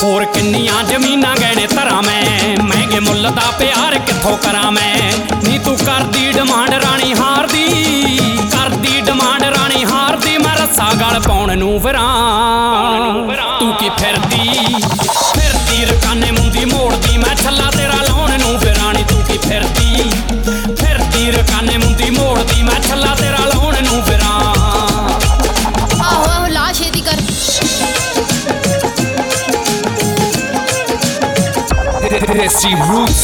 होर किन्नियां जमीनां गहने धरा मैं महंगे मुल्ल दा प्यार कित्थों करा मैं नी तू करदी डिमांड राणी हार दी करदी डिमांड राणी हार दी मैं रस्सा गल पाउण नूं फिरां तू की फिरदी रकाने मुंदी मोड़दी मैं छल्ला तेरा लाउण नूं फिरां नी तू की फिरदी रकाने मुंदी मोड़दी मैं छल्ला तेरा लाउण नूं फिरां आहो ला छेती कर Desi Roots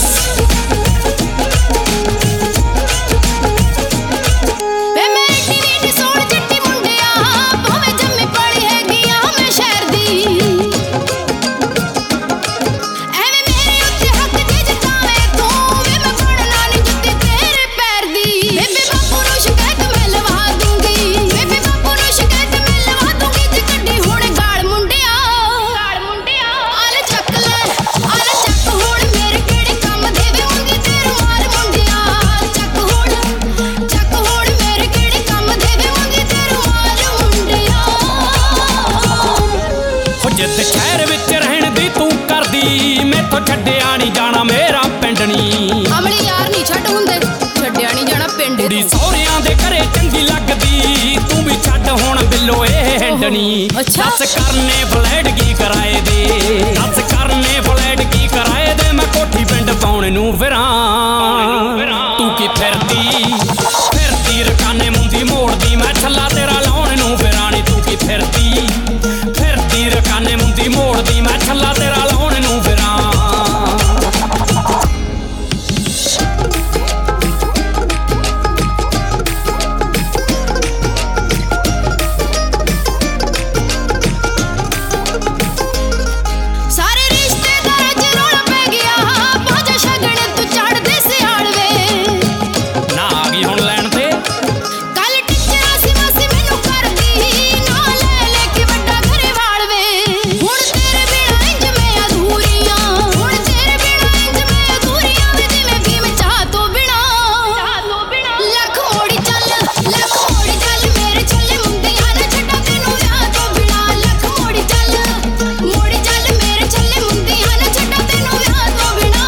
शहर विच रहण दी तू करदी मैथों छड्डिया नहीं जाना मेरा पिंड नी अमली यार नहीं छड्ड हुंदे छड्डिया नहीं जाना पिंड कुड़ी सौहरियां दे घरे चंगी लगदी तू भी छड्ड हुण बिल्लो ए हिंडनी दस करने फ्लैट की कराए दे दस करने फ्लैट की कराए दे मैं कोठी पिंड पाउण नूं फिरां तू की फिरदी रकाने मुंदी मोड़दी मैं छल्ला तेरा लाउण नूं फिरां नी तू की फिरदी रकाने मुंदी मोड़दी मैं छल्ला तेरा लाउण नूं फिरां सारे रिश्तेदारां च रौला पै गया भाजा शगण तू चढ़ दे सियाल वे ना आ गई हुण लैण ते कल टिचरा सी मासी मैनू करदी ना ले के वड्डा घरे वाल वे हुण तेरे बिना इंज मैं अधूरियां हुण तेरे बिना इंज मैं अधूरियां वे जिवें भीम चाह तो बिना लख मोड़ी चल मेरे छल्ले मुंदियां ना छड्डा तैनू विआह तो बिना लख मोड़ी चल मेरे छल्ले मुंदियां ना छड्डा तैनू विआह तो बिना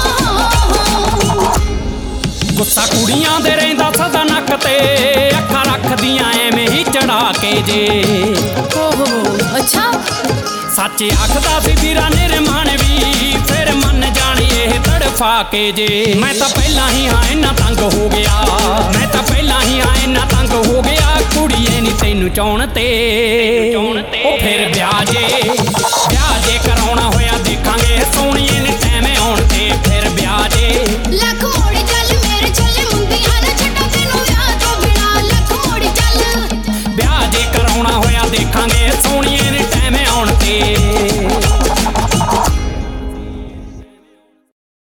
गुस्सा कुड़ियां दे रहिंदा सदा नक ते अखां रखदियां एवें ही चढ़ा के जे ओहो अच्छा सच आखदा सी ਵੀਰਾ ਨਿਰਮਾਨ ਵੀ फिर मन जानी ਇਹ तड़फा के जे मैं तां पहला ही हाँ इन्ना तंग हो गया मैं तां पहला ही हाँ इन्ना तंग हो गया कुड़िए नी तैनू चाहण ते ओ फिर ब्याह जे